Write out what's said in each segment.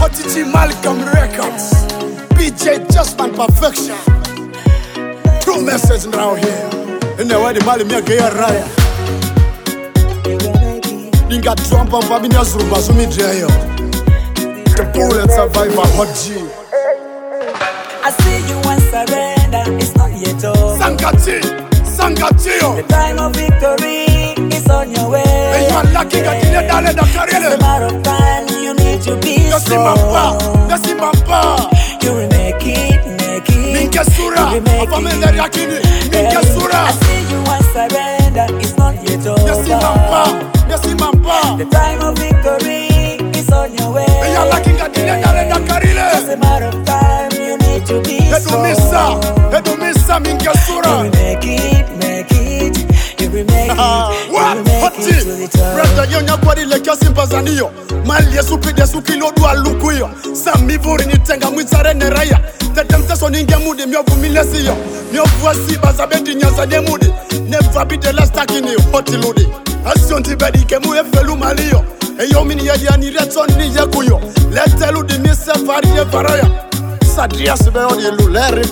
Titi Malcolm Records, BJ Justman Perfection. True message now here. And now the Mali me get raya. Ninga Trump and Fabinho Zumba Zumi Jayo. The bullet survivor Hot G. I see you and surrender, it's not yet over. Sangatio. The time of victory is on your way. And you are lucky that you done the career. It's a matter of time, you need to be strong. You will make it. Minke Sura, Afamele Yakini, Minke Sura. I see you and surrender, it's not yet over. Merci Mampa. The time of victory is on your way. And you are lucky that you done the career. It's a matter of time, you need to be strong. Edumisa Minke Sura. You will make it. You will make it. What? Brother, you know what the Simpazanio. Malia Supide Sukilo do a Lukuyo. Sam Mivori Nitenga Mitsare Neraya. The temptation in Gamudi, Miobu Milesio. Miobuasi Bazabeti Nyazademudi. Never be the last taking you, Hotiludi. Asionti Bedi Kemu Felu Malio. A Yomini Yadiani Retson Nijakuyo. Let's tell you the Missa Varia Varaya. Sadrias Beoni Luleri.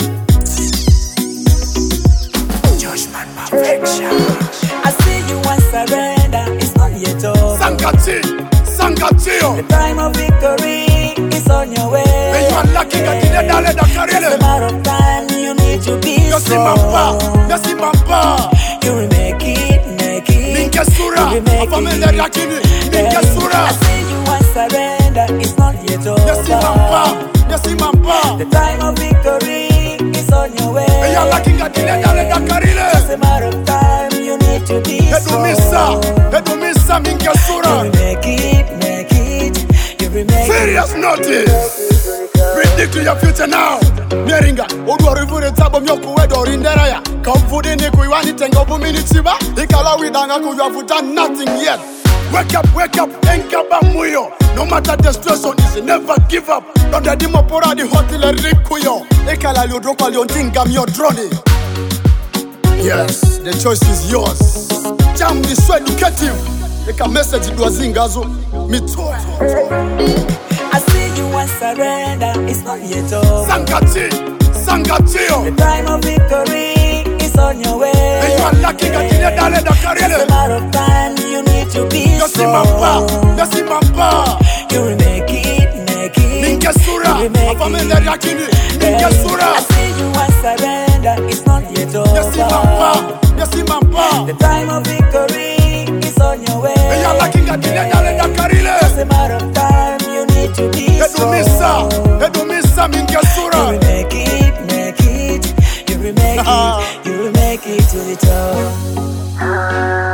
Perfection. I see you and surrender, it's not yet over. Sangatio. The time of victory is on your way. And you are lucky that you done the career. It's a matter of time, you need to be strong. Merci Mampa. You will make it. Minke Sura, Afamele Yakini, Minke Sura. I see you and surrender, it's not yet over. Merci Mampa. The time of victory is on your way. And you are lucky that you done the career. It's a matter of time, you need to be strong. Edumisa Minke Sura. You will make it. You will make Serious notice. Predict your future now. Meringa, Odu Rivure Tabo Myoku Edo Rinderaya. Come food in the Kuiwani Tengo Minitiba. Ikala Widanga, you have done nothing yet. Wake up, Enkaba Muyo. No matter the stress on this, never give up. Don't the Dimopora the hotel Rikuyo. Ekala Yodropa Liontingam your drone. Yes, the choice is yours. Jam is so educative. Make a message to Azingazo. Me too. I see you and surrender, it's not yet over. Sangatio. The time of victory is on your way. And you are lucky that you done the career. It's a matter of time, you need to be strong. Merci Mampa. You will make it. Minke Sura, Afamele Yakini, Minke Sura. I see you and surrender, it's not yet over. Merci Mampa. The time of victory is on your way. And you are lucky that you done the career. It's a matter of time, you need to be strong. Edumisa Minke Sura. You will make it. You will make it to the top.